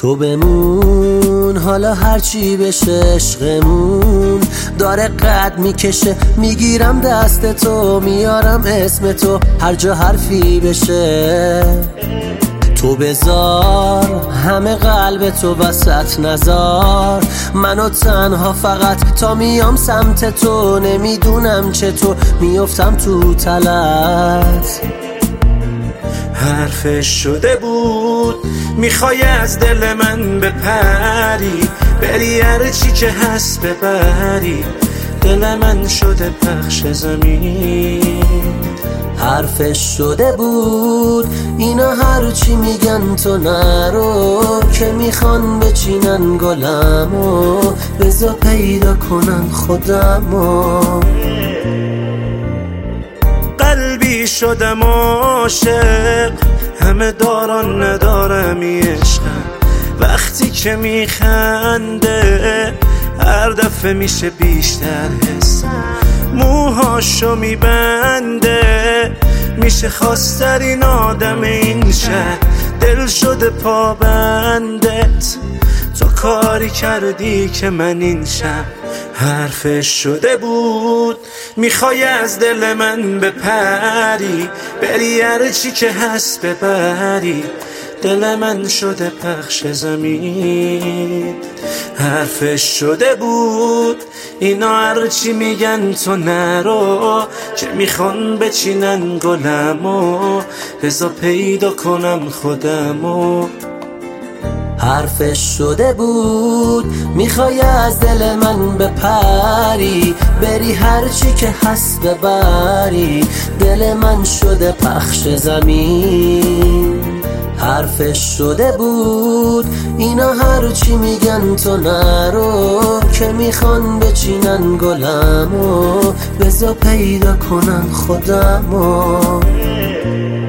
تو بمون حالا هرچی بشه، عشقمون داره قد میکشه. میگیرم دست تو، میارم اسم تو، هر جا حرفی بشه. تو بذار همه قلب تو وسط، نذار منو تنها فقط تا میام سمت تو. نمیدونم چطور میافتم تو تلت. حرفش شده بود میخوای از دل من بپری، بری هرچی که هست ببری. دل من شده پخش زمین. حرفش شده بود اینا هرچی میگن تو نرو، که میخوان بچینن گلمو، بذار پیدا کنن خودمو. قلبی شدم عاشق، همه دارن ندارم عشقم. وقتی که میخنده هر دفعه میشه بیشتر حسم. موهاشو میبنده میشه خواسترین آدم این شهر. دل شده پابندت، تو کاری کردی که من این شب. حرفش شده بود میخوای از دل من بپری، بری هرچی که هست ببری. دل من شده پخش زمین. حرفش شده بود اینا هرچی میگن تو نرو، که میخوان بچینن گلمو، بذار پیدا کنم خودمو. حرفش شده بود میخوای از دل من بپری، بری هرچی که هست ببری. دل من شده پخش زمین. حرفش شده بود اینا هرچی میگن تو نرو، که میخوان بچینن گلمو، بذار پیدا کنن خودمو.